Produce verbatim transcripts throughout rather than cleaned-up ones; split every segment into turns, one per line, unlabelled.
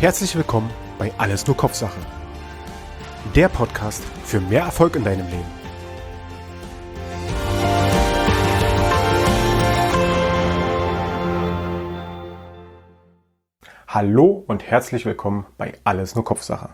Herzlich willkommen bei Alles nur Kopfsache. Der Podcast für mehr Erfolg in deinem Leben. Hallo und herzlich willkommen bei Alles nur Kopfsache.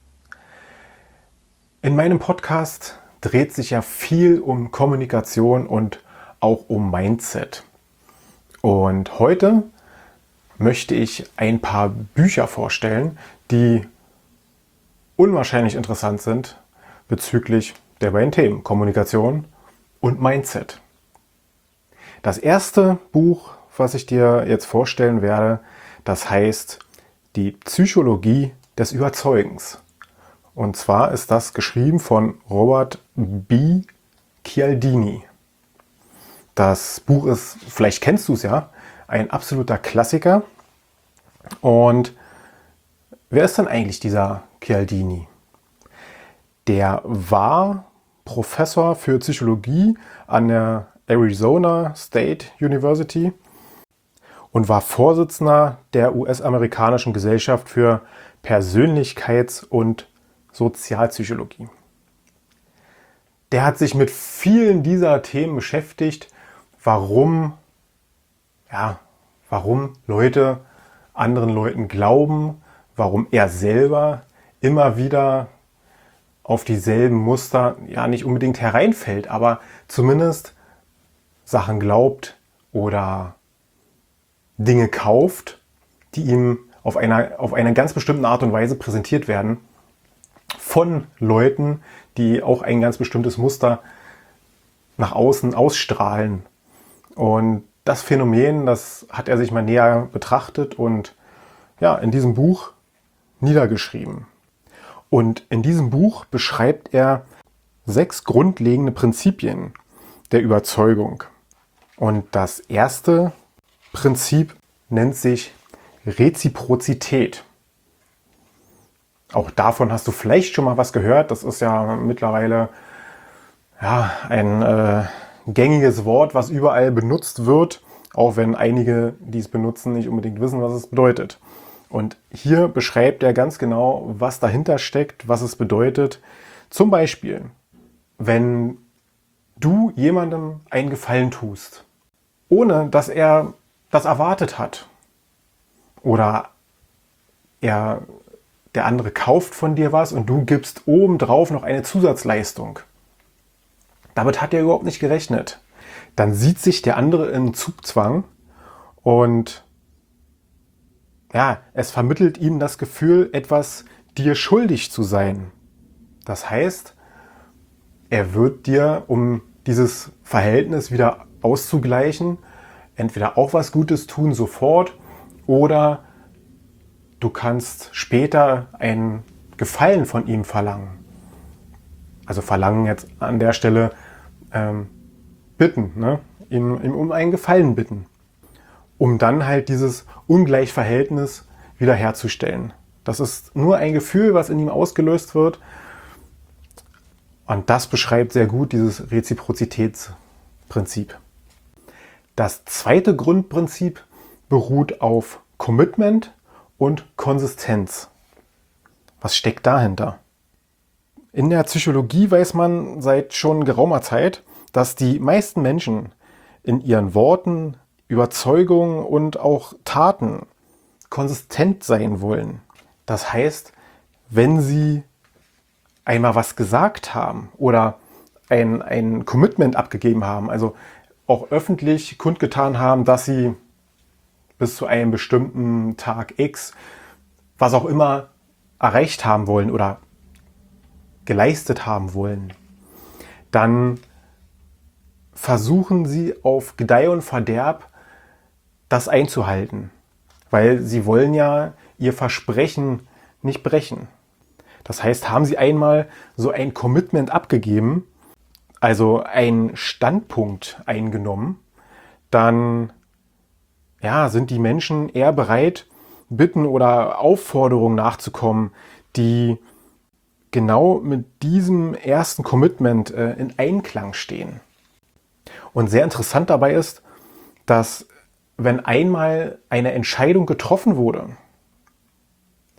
In meinem Podcast dreht sich ja viel um Kommunikation und auch um Mindset. Und heute möchte ich ein paar Bücher vorstellen, die unwahrscheinlich interessant sind bezüglich der beiden Themen Kommunikation und Mindset. Das erste Buch, was ich dir jetzt vorstellen werde, das heißt Die Psychologie des Überzeugens. Und zwar ist das geschrieben von Robert B. Cialdini. Das Buch ist, vielleicht kennst du es ja, ein absoluter Klassiker. Und wer ist denn eigentlich dieser Cialdini? Der war Professor für Psychologie an der Arizona State University und war Vorsitzender der U S-amerikanischen Gesellschaft für Persönlichkeits- und Sozialpsychologie. Der hat sich mit vielen dieser Themen beschäftigt, warum, ja, warum Leute anderen Leuten glauben, warum er selber immer wieder auf dieselben Muster, ja nicht unbedingt hereinfällt, aber zumindest Sachen glaubt oder Dinge kauft, die ihm auf einer, auf eine ganz bestimmte Art und Weise präsentiert werden von Leuten, die auch ein ganz bestimmtes Muster nach außen ausstrahlen. Und das Phänomen, das hat er sich mal näher betrachtet und ja, in diesem Buch niedergeschrieben. Und in diesem Buch beschreibt er sechs grundlegende Prinzipien der Überzeugung. Und das erste Prinzip nennt sich Reziprozität. Auch davon hast du vielleicht schon mal was gehört. Das ist ja mittlerweile ja, ein äh, gängiges Wort, was überall benutzt wird, auch wenn einige, die es benutzen, nicht unbedingt wissen, was es bedeutet. Und hier beschreibt er ganz genau, was dahinter steckt, was es bedeutet. Zum Beispiel, wenn du jemandem einen Gefallen tust, ohne dass er das erwartet hat, oder er, der andere kauft von dir was und du gibst obendrauf noch eine Zusatzleistung. Damit hat er überhaupt nicht gerechnet. Dann sieht sich der andere in Zugzwang und ja, es vermittelt ihm das Gefühl, etwas dir schuldig zu sein. Das heißt, er wird dir, um dieses Verhältnis wieder auszugleichen, entweder auch was Gutes tun sofort oder du kannst später einen Gefallen von ihm verlangen. Also verlangen jetzt an der Stelle ähm, bitten, ne? ihm, ihm um einen Gefallen bitten, um dann halt dieses Ungleichverhältnis wiederherzustellen. Das ist nur ein Gefühl, was in ihm ausgelöst wird. Und das beschreibt sehr gut dieses Reziprozitätsprinzip. Das zweite Grundprinzip beruht auf Commitment und Konsistenz. Was steckt dahinter? In der Psychologie weiß man seit schon geraumer Zeit, dass die meisten Menschen in ihren Worten, Überzeugungen und auch Taten konsistent sein wollen. Das heißt, wenn sie einmal was gesagt haben oder ein, ein Commitment abgegeben haben, also auch öffentlich kundgetan haben, dass sie bis zu einem bestimmten Tag X was auch immer erreicht haben wollen oder geleistet haben wollen, dann versuchen sie auf Gedeih und Verderb das einzuhalten, weil sie wollen ja ihr Versprechen nicht brechen. Das heißt, haben sie einmal so ein Commitment abgegeben, also einen Standpunkt eingenommen, dann ja, sind die Menschen eher bereit, Bitten oder Aufforderungen nachzukommen, die genau mit diesem ersten Commitment äh, in Einklang stehen. Und sehr interessant dabei ist, dass wenn einmal eine Entscheidung getroffen wurde,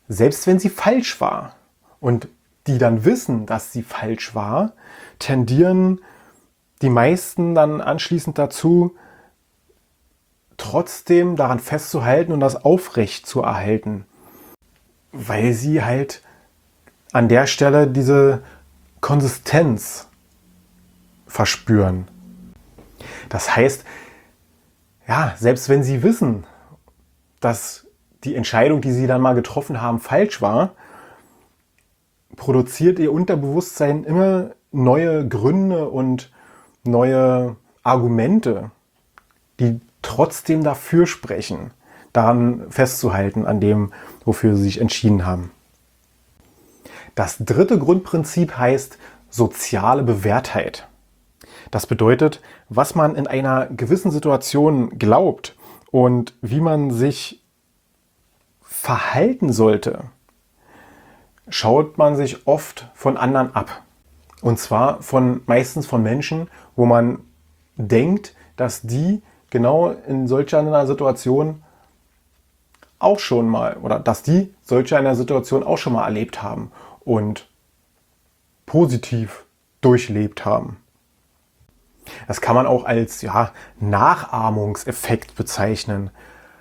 selbst wenn sie falsch war und die dann wissen, dass sie falsch war, tendieren die meisten dann anschließend dazu, trotzdem daran festzuhalten und das aufrecht zu erhalten, weil sie halt an der Stelle diese Konsistenz verspüren. Das heißt, ja, selbst wenn sie wissen, dass die Entscheidung, die sie dann mal getroffen haben, falsch war, produziert ihr Unterbewusstsein immer neue Gründe und neue Argumente, die trotzdem dafür sprechen, daran festzuhalten, an dem, wofür sie sich entschieden haben. Das dritte Grundprinzip heißt soziale Bewährtheit. Das bedeutet, was man in einer gewissen Situation glaubt und wie man sich verhalten sollte, schaut man sich oft von anderen ab. Und zwar von meistens von Menschen, wo man denkt, dass die genau in solch einer Situation auch schon mal oder dass die solch einer Situation auch schon mal erlebt haben und positiv durchlebt haben. Das kann man auch als ja, Nachahmungseffekt bezeichnen.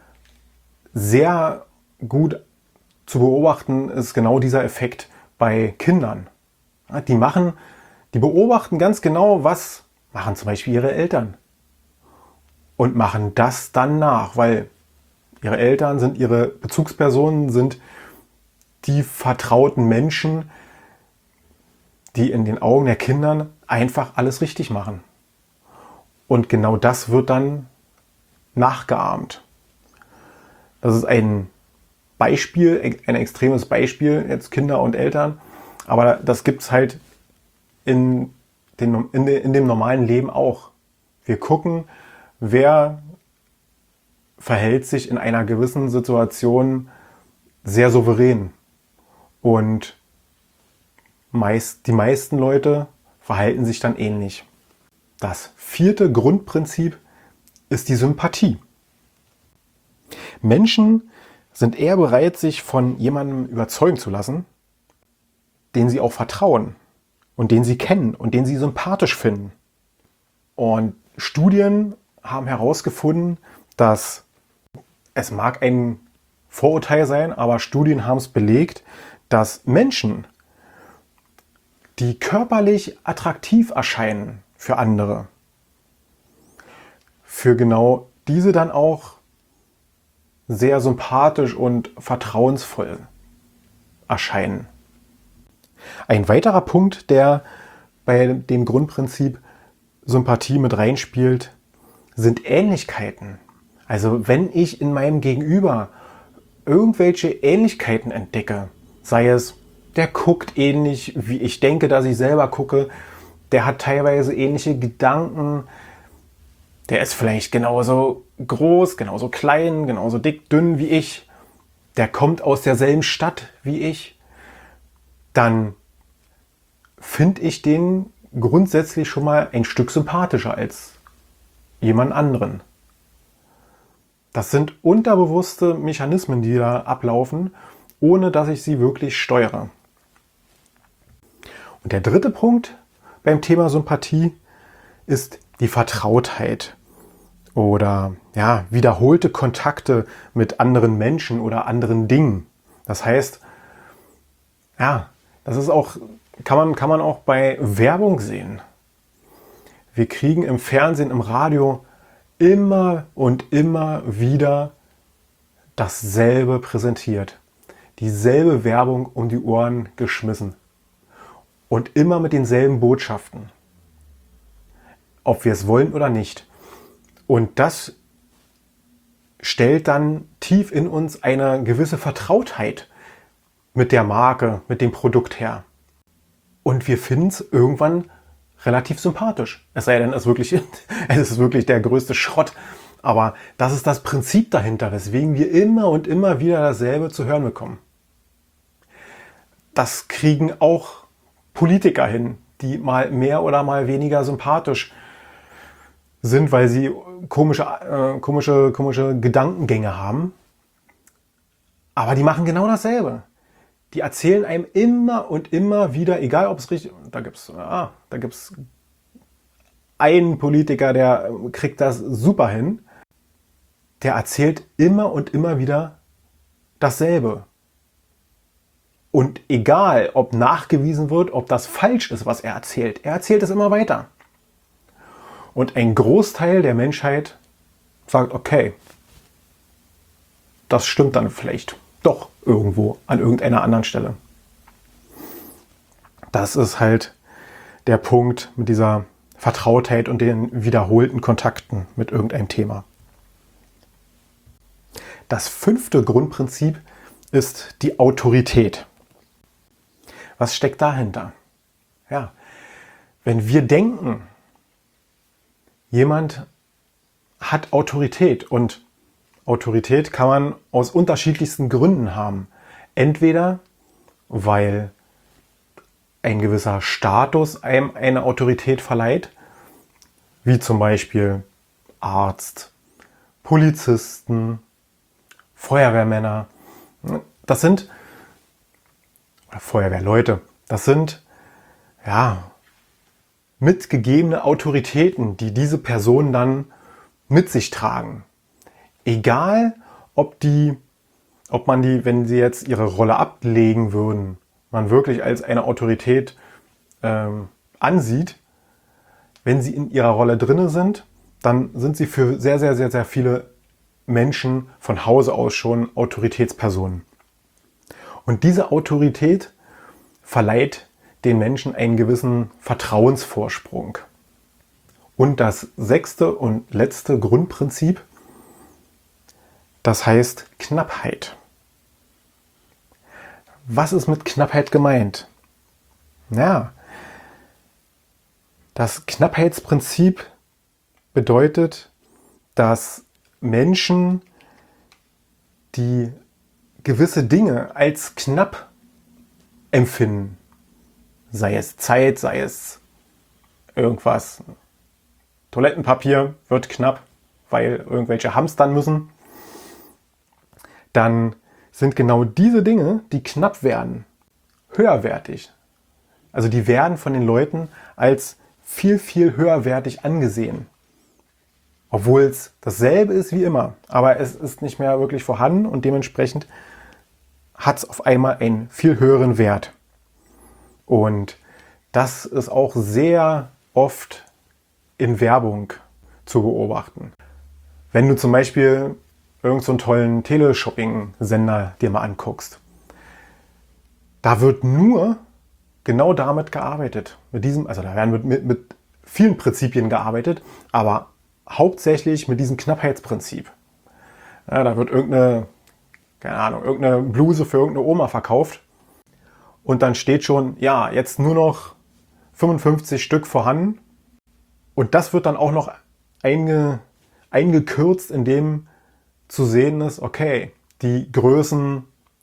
Sehr gut zu beobachten ist genau dieser Effekt bei Kindern. Die machen, die beobachten ganz genau, was machen zum Beispiel ihre Eltern und machen das dann nach, weil ihre Eltern sind ihre Bezugspersonen, sind die vertrauten Menschen, die in den Augen der Kinder einfach alles richtig machen. Und genau das wird dann nachgeahmt. Das ist ein Beispiel, ein extremes Beispiel, jetzt Kinder und Eltern, aber das gibt es halt in, den, in, de, in dem normalen Leben auch. Wir gucken, wer verhält sich in einer gewissen Situation sehr souverän. Und meist, die meisten Leute verhalten sich dann ähnlich. Das vierte Grundprinzip ist die Sympathie. Menschen sind eher bereit, sich von jemandem überzeugen zu lassen, den sie auch vertrauen und den sie kennen und den sie sympathisch finden. Und Studien haben herausgefunden, dass es mag ein Vorurteil sein, aber Studien haben es belegt, dass Menschen, die körperlich attraktiv erscheinen für andere, für genau diese dann auch sehr sympathisch und vertrauensvoll erscheinen. Ein weiterer Punkt, der bei dem Grundprinzip Sympathie mit reinspielt, sind Ähnlichkeiten. Also wenn ich in meinem Gegenüber irgendwelche Ähnlichkeiten entdecke, sei es, der guckt ähnlich, wie ich denke, dass ich selber gucke, der hat teilweise ähnliche Gedanken, der ist vielleicht genauso groß, genauso klein, genauso dick, dünn wie ich, der kommt aus derselben Stadt wie ich, dann finde ich den grundsätzlich schon mal ein Stück sympathischer als jemand anderen. Das sind unterbewusste Mechanismen, die da ablaufen, ohne dass ich sie wirklich steuere. Und der dritte Punkt beim Thema Sympathie ist die Vertrautheit oder ja, wiederholte Kontakte mit anderen Menschen oder anderen Dingen. Das heißt, ja, das ist auch, kann man, kann man auch bei Werbung sehen. Wir kriegen im Fernsehen, im Radio immer und immer wieder dasselbe präsentiert. Dieselbe Werbung um die Ohren geschmissen. Und immer mit denselben Botschaften. Ob wir es wollen oder nicht. Und das stellt dann tief in uns eine gewisse Vertrautheit mit der Marke, mit dem Produkt her. Und wir finden es irgendwann relativ sympathisch. Es sei denn, es ist wirklich, es ist wirklich der größte Schrott. Aber das ist das Prinzip dahinter, weswegen wir immer und immer wieder dasselbe zu hören bekommen. Das kriegen auch Politiker hin, die mal mehr oder mal weniger sympathisch sind, weil sie komische, äh, komische, komische Gedankengänge haben. Aber die machen genau dasselbe. die erzählen einem immer und immer wieder, egal ob es richtig, da gibt's, ah, da gibt's einen Politiker, der kriegt das super hin, der erzählt immer und immer wieder dasselbe. Und egal, ob nachgewiesen wird, ob das falsch ist, was er erzählt, er erzählt es immer weiter. Und ein Großteil der Menschheit sagt, okay, das stimmt dann vielleicht doch irgendwo an irgendeiner anderen Stelle. Das ist halt der Punkt mit dieser Vertrautheit und den wiederholten Kontakten mit irgendeinem Thema. Das fünfte Grundprinzip ist die Autorität. Was steckt dahinter? Ja, wenn wir denken, jemand hat Autorität, und Autorität kann man aus unterschiedlichsten Gründen haben. Entweder weil ein gewisser Status einem eine Autorität verleiht, wie zum Beispiel Arzt, Polizisten, Feuerwehrmänner. Das sind, oder Feuerwehrleute, das sind, ja, mitgegebene Autoritäten, die diese Personen dann mit sich tragen. Egal, ob die, ob man die, wenn sie jetzt ihre Rolle ablegen würden, man wirklich als eine Autorität ähm, ansieht, wenn sie in ihrer Rolle drinne sind, dann sind sie für sehr, sehr, sehr, sehr viele Menschen von Hause aus schon Autoritätspersonen. Und diese Autorität verleiht den Menschen einen gewissen Vertrauensvorsprung. Und das sechste und letzte Grundprinzip, das heißt Knappheit. Was ist mit Knappheit gemeint? Ja, das Knappheitsprinzip bedeutet, dass Menschen, die gewisse Dinge als knapp empfinden, sei es Zeit, sei es irgendwas, Toilettenpapier wird knapp, weil irgendwelche hamstern müssen, dann sind genau diese Dinge, die knapp werden, höherwertig. Also die werden von den Leuten als viel, viel höherwertig angesehen. Obwohl es dasselbe ist wie immer, aber es ist nicht mehr wirklich vorhanden und dementsprechend hat es auf einmal einen viel höheren Wert. Und das ist auch sehr oft in Werbung zu beobachten. Wenn du zum Beispiel irgend so einen tollen Teleshopping-Sender dir mal anguckst, da wird nur genau damit gearbeitet. Mit diesem, also da werden mit, mit, mit vielen Prinzipien gearbeitet, aber hauptsächlich mit diesem Knappheitsprinzip. Ja, da wird irgendeine, keine Ahnung, irgendeine Bluse für irgendeine Oma verkauft und dann steht schon, ja, jetzt nur noch fünfundfünfzig Stück vorhanden, und das wird dann auch noch einge, eingekürzt, indem zu sehen ist, okay, die Größen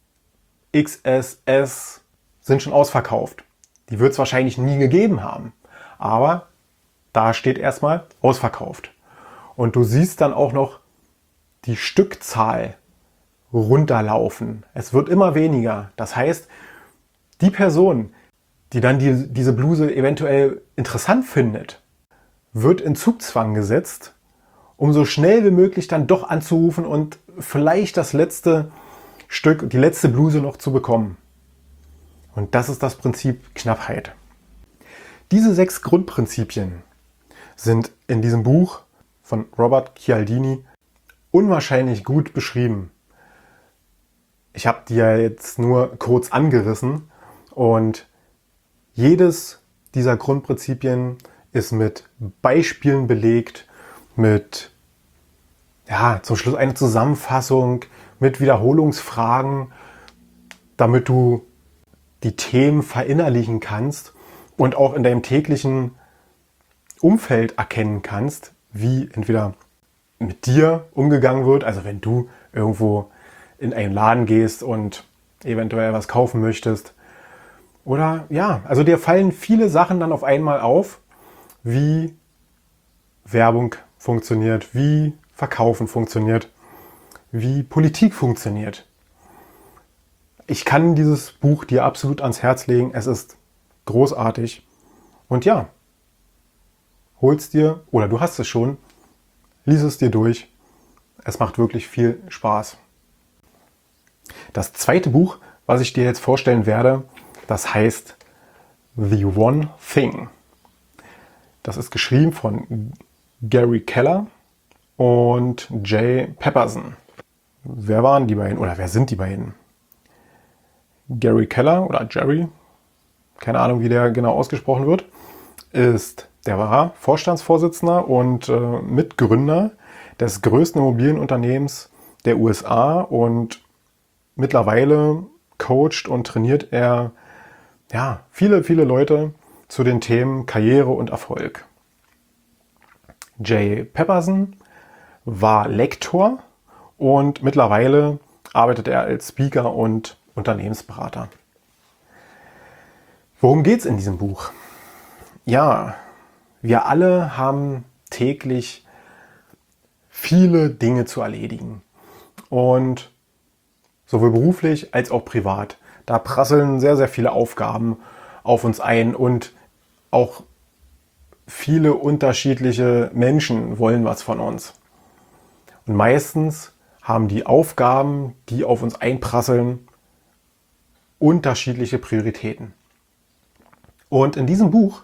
X S S sind schon ausverkauft. Die wird es wahrscheinlich nie gegeben haben, aber da steht erstmal ausverkauft. Und du siehst dann auch noch die Stückzahl runterlaufen. Es wird immer weniger. Das heißt, die Person, die dann die, diese Bluse eventuell interessant findet, wird in Zugzwang gesetzt, um so schnell wie möglich dann doch anzurufen und vielleicht das letzte Stück, die letzte Bluse noch zu bekommen. Und das ist das Prinzip Knappheit. Diese sechs Grundprinzipien sind in diesem Buch von Robert Cialdini unwahrscheinlich gut beschrieben. Ich habe die ja jetzt nur kurz angerissen und jedes dieser Grundprinzipien ist mit Beispielen belegt, mit, ja, zum Schluss eine Zusammenfassung, mit Wiederholungsfragen, damit du die Themen verinnerlichen kannst und auch in deinem täglichen Umfeld erkennen kannst, wie entweder mit dir umgegangen wird, also wenn du irgendwo in einen Laden gehst und eventuell was kaufen möchtest. Oder ja, also dir fallen viele Sachen dann auf einmal auf, wie Werbung funktioniert, wie Verkaufen funktioniert, wie Politik funktioniert. ich kann dieses Buch dir absolut ans Herz legen. Es ist großartig. Und ja, hol's dir, oder du hast es schon, lies es dir durch. Es macht wirklich viel Spaß. Das zweite Buch, was ich dir jetzt vorstellen werde, das heißt The One Thing. Das ist geschrieben von Gary Keller und Jay Pepperson. Wer waren die beiden oder wer sind die beiden? Gary Keller oder Jerry, keine Ahnung, wie der genau ausgesprochen wird, ist der war Vorstandsvorsitzender und äh, Mitgründer des größten Immobilienunternehmens der U S A und mittlerweile coacht und trainiert er ja, viele, viele Leute zu den Themen Karriere und Erfolg. Jay Pepperson war Lektor und mittlerweile arbeitet er als Speaker und Unternehmensberater. Worum geht es in diesem Buch? Ja, wir alle haben täglich viele Dinge zu erledigen und sowohl beruflich als auch privat. Da prasseln sehr, sehr viele Aufgaben auf uns ein und auch viele unterschiedliche Menschen wollen was von uns. Und meistens haben die Aufgaben, die auf uns einprasseln, unterschiedliche Prioritäten. Und in diesem Buch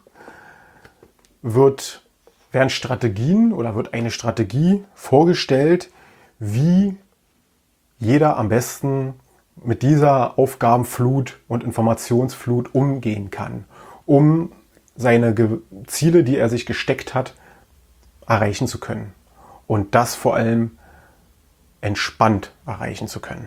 wird, werden Strategien oder wird eine Strategie vorgestellt, wie jeder am besten mit dieser Aufgabenflut und Informationsflut umgehen kann, um seine Ge- Ziele, die er sich gesteckt hat, erreichen zu können. Und das vor allem entspannt erreichen zu können.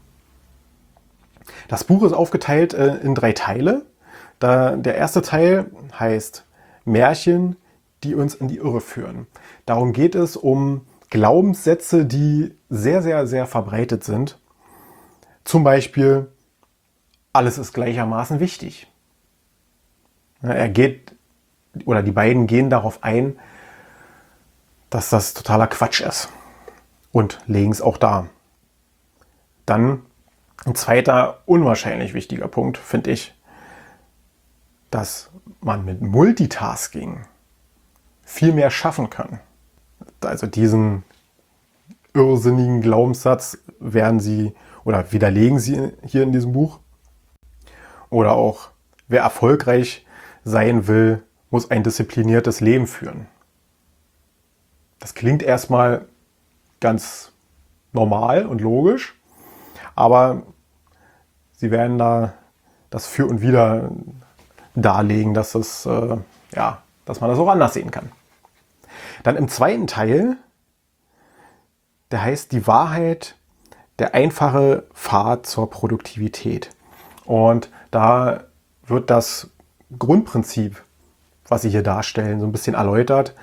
Das Buch ist aufgeteilt äh, in drei Teile. Da, der erste Teil heißt Märchen, die uns in die Irre führen. Darum geht es um Glaubenssätze, die sehr, sehr, sehr verbreitet sind. Zum Beispiel, alles ist gleichermaßen wichtig. Er geht, oder die beiden gehen darauf ein, dass das totaler Quatsch ist und legen es auch dar. Dann ein zweiter unwahrscheinlich wichtiger Punkt, finde ich, dass man mit Multitasking viel mehr schaffen kann. Also diesen irrsinnigen Glaubenssatz werden sie oder widerlegen sie hier in diesem Buch. Oder auch, wer erfolgreich sein will, muss ein diszipliniertes Leben führen. Das klingt erstmal ganz normal und logisch, aber sie werden da das Für und Wider darlegen, dass, es, äh, ja, dass man das auch anders sehen kann. Dann im zweiten Teil, der heißt die Wahrheit, der einfache Pfad zur Produktivität. Und da wird das Grundprinzip, was sie hier darstellen, so ein bisschen erläutert,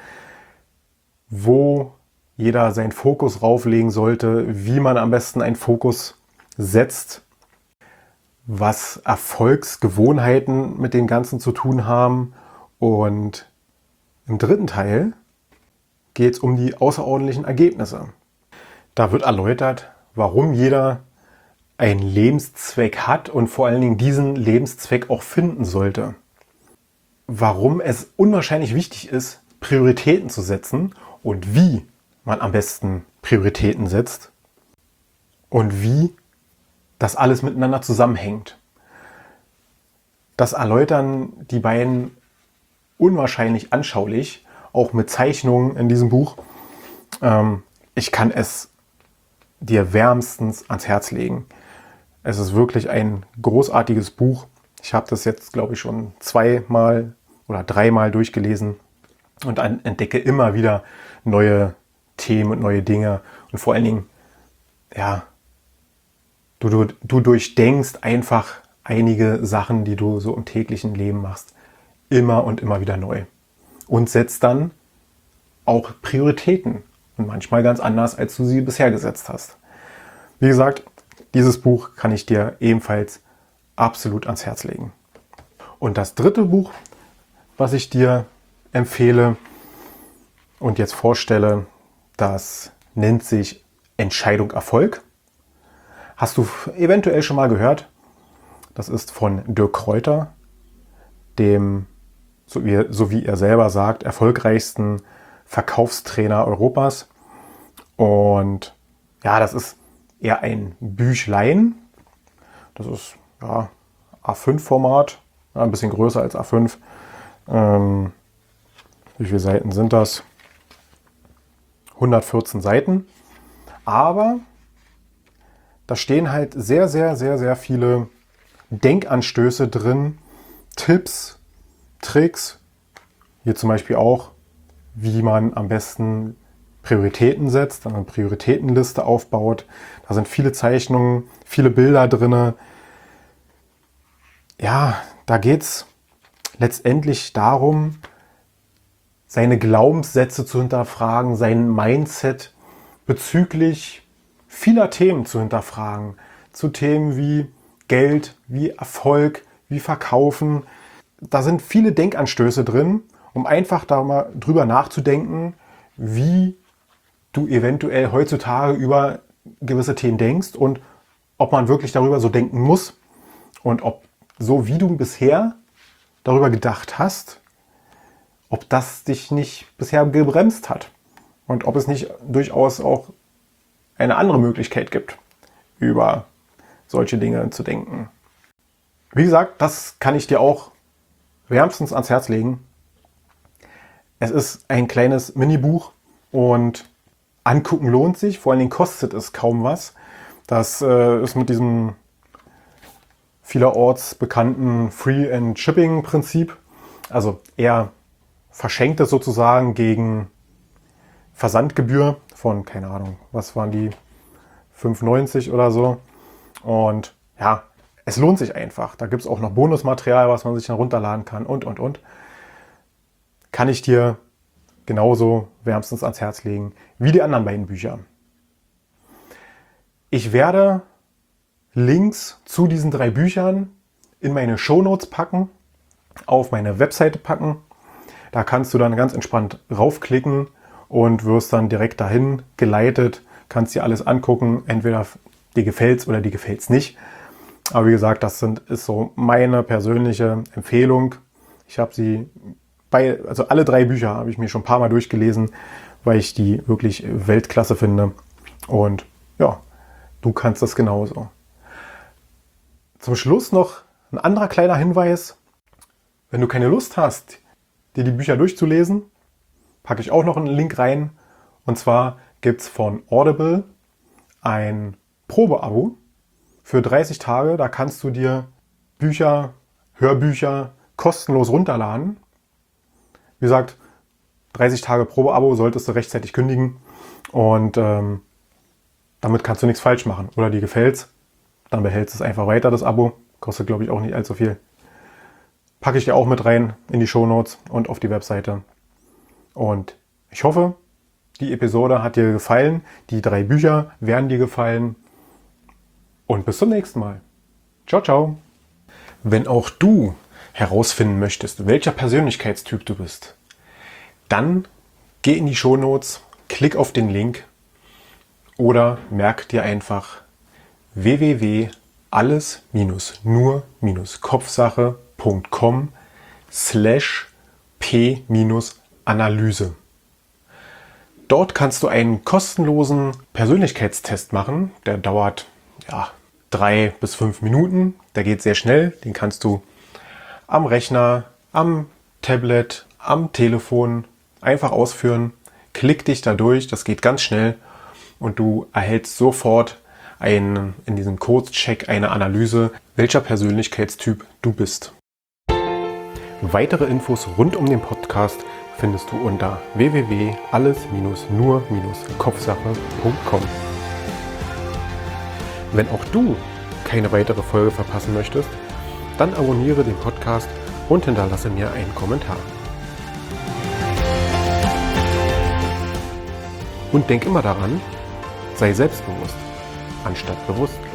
wo jeder seinen Fokus rauflegen sollte, wie man am besten einen Fokus setzt, was Erfolgsgewohnheiten mit dem Ganzen zu tun haben. Und im dritten Teil geht es um die außerordentlichen Ergebnisse. Da wird erläutert, warum jeder einen Lebenszweck hat und vor allen Dingen diesen Lebenszweck auch finden sollte. Warum es unwahrscheinlich wichtig ist, Prioritäten zu setzen und wie man am besten Prioritäten setzt und wie das alles miteinander zusammenhängt. Das erläutern die beiden unwahrscheinlich anschaulich, auch mit Zeichnungen in diesem Buch. Ähm, ich kann es dir wärmstens ans Herz legen. Es ist wirklich ein großartiges Buch. Ich habe das jetzt, glaube ich, schon zweimal oder dreimal durchgelesen und entdecke immer wieder neue Themen und neue Dinge. Und vor allen Dingen, ja, du, du, du durchdenkst einfach einige Sachen, die du so im täglichen Leben machst, immer und immer wieder neu. Und setzt dann auch Prioritäten. Und manchmal ganz anders, als du sie bisher gesetzt hast. Wie gesagt, dieses Buch kann ich dir ebenfalls absolut ans Herz legen. Und das dritte Buch, was ich dir empfehle und jetzt vorstelle, das nennt sich Entscheidung Erfolg. Hast du eventuell schon mal gehört? Das ist von Dirk Kräuter, dem, so wie, so wie er selber sagt, erfolgreichsten Verkaufstrainer Europas. Und ja, das ist eher ein Büchlein. Das ist ja A fünf Format, ja, ein bisschen größer als A fünf. Ähm, wie viele Seiten sind das? hundertvierzehn Seiten. Aber da stehen halt sehr, sehr, sehr, sehr viele Denkanstöße drin, Tipps, Tricks. Hier zum Beispiel auch, wie man am besten Prioritäten setzt, eine Prioritätenliste aufbaut. Da sind viele Zeichnungen, viele Bilder drin. Ja, da geht es letztendlich darum, seine Glaubenssätze zu hinterfragen, sein Mindset bezüglich vieler Themen zu hinterfragen. Zu Themen wie Geld, wie Erfolg, wie Verkaufen. Da sind viele Denkanstöße drin, um einfach da mal drüber nachzudenken, wie du eventuell heutzutage über gewisse Themen denkst und ob man wirklich darüber so denken muss und ob so wie du bisher darüber gedacht hast, ob das dich nicht bisher gebremst hat und ob es nicht durchaus auch eine andere Möglichkeit gibt, über solche Dinge zu denken. Wie gesagt, das kann ich dir auch wärmstens ans Herz legen. Es ist ein kleines Minibuch und angucken lohnt sich, vor allen Dingen kostet es kaum was. Das äh, ist mit diesem vielerorts bekannten Free and Shipping Prinzip, also eher verschenkt es sozusagen gegen Versandgebühr von, keine Ahnung, was waren die, fünf neunzig oder so. Und ja, es lohnt sich einfach. Da gibt es auch noch Bonusmaterial, was man sich dann runterladen kann und, und, und. Kann ich dir genauso wärmstens ans Herz legen wie die anderen beiden Bücher. Ich werde Links zu diesen drei Büchern in meine Shownotes packen, auf meine Webseite packen. Da kannst du dann ganz entspannt raufklicken und wirst dann direkt dahin geleitet, kannst dir alles angucken, entweder dir gefällt's oder dir gefällt's nicht. Aber wie gesagt, das sind, ist so meine persönliche Empfehlung. Ich habe sie bei, also alle drei Bücher habe ich mir schon ein paar Mal durchgelesen, weil ich die wirklich Weltklasse finde. Und ja, du kannst das genauso. Zum Schluss noch ein anderer kleiner Hinweis. Wenn du keine Lust hast, dir die Bücher durchzulesen, packe ich auch noch einen Link rein. Und zwar gibt es von Audible ein Probeabo für dreißig Tage. Da kannst du dir Bücher, Hörbücher kostenlos runterladen. Wie gesagt, dreißig Tage Probeabo solltest du rechtzeitig kündigen. Und ähm, damit kannst du nichts falsch machen. Oder dir gefällt's, dann behältst du es einfach weiter, das Abo. Kostet, glaube ich, auch nicht allzu viel. Packe ich dir auch mit rein in die Shownotes und auf die Webseite. Und ich hoffe, die Episode hat dir gefallen. Die drei Bücher werden dir gefallen. Und bis zum nächsten Mal. Ciao, ciao. Wenn auch du herausfinden möchtest, welcher Persönlichkeitstyp du bist, dann geh in die Shownotes, klick auf den Link oder merk dir einfach w w w punkt alles nur kopfsache punkt com slash p Analyse. Dort kannst du einen kostenlosen Persönlichkeitstest machen. Der dauert ja, drei bis fünf Minuten. Der geht sehr schnell. Den kannst du am Rechner, am Tablet, am Telefon einfach ausführen. Klick dich da durch. Das geht ganz schnell. Und du erhältst sofort einen, in diesem Kurzcheck eine Analyse, welcher Persönlichkeitstyp du bist. Weitere Infos rund um den Podcast findest du unter w w w punkt alles nur kopfsache punkt com. Wenn auch du keine weitere Folge verpassen möchtest, dann abonniere den Podcast und hinterlasse mir einen Kommentar. Und denk immer daran, sei selbstbewusst, anstatt bewusst.